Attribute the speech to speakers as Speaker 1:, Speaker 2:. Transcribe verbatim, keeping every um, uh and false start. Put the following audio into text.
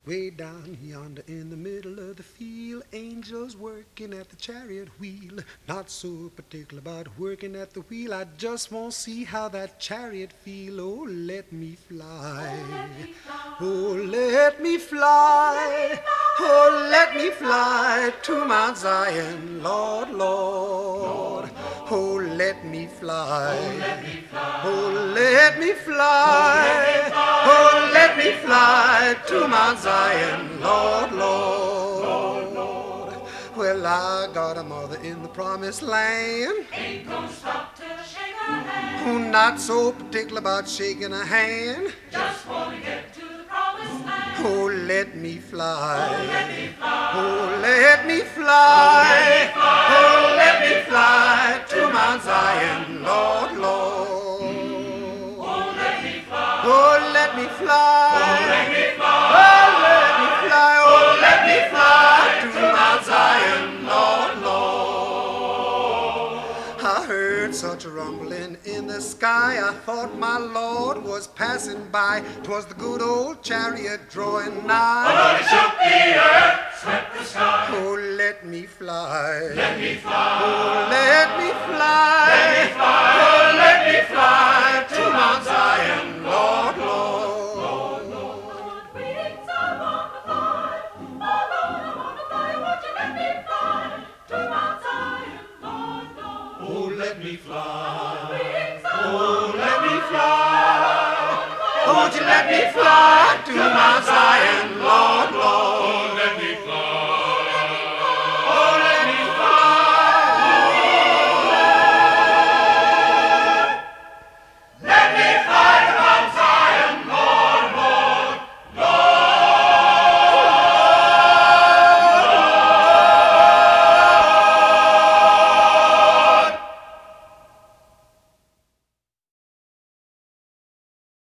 Speaker 1: Way down yonder in the middle of the field, angels working at the chariot wheel. Not so particular about working at the wheel, I just want to see how that chariot feel. Oh, let me fly. Oh, let me fly. Oh, let me fly to Mount Zion, Lord, Lord. Oh, let me fly. Oh, let me fly. Oh, let me fly to Mount Zion, Lord, Lord. Well, I got a mother in the promised land.
Speaker 2: Ain't gonna stop till I shake her hand.
Speaker 1: Who not so particular about shaking a hand.
Speaker 2: Just wanna get to the promised land.
Speaker 1: Oh, let me fly.
Speaker 2: Oh, let me fly.
Speaker 1: Oh, let me fly. Oh, let me fly to Mount Zion, Lord, Lord.
Speaker 2: Oh, let me fly.
Speaker 1: Oh, let me fly.
Speaker 2: Oh, let me fly.
Speaker 1: Oh, let me fly. Oh, let me fly to Mount Zion, Lord, Lord. I heard such a rumbling in the sky, I thought my Lord was passing by. 'Twas the good old chariot drawing nigh.
Speaker 2: Oh, it shook the earth, swept the sky.
Speaker 1: Oh, let me fly.
Speaker 2: Let me fly.
Speaker 1: Oh, let me fly.
Speaker 2: Let me fly.
Speaker 1: Oh, let me fly to Mount Zion, Lord, Lord.
Speaker 2: Wings I wanna fly. Oh, Lord, I wanna fly. Won't you let me fly to Mount Zion, Lord, Lord.
Speaker 1: Oh, let me fly.
Speaker 2: Wings I
Speaker 1: Oh, let me fly. Won't you let me fly to Mount Zion?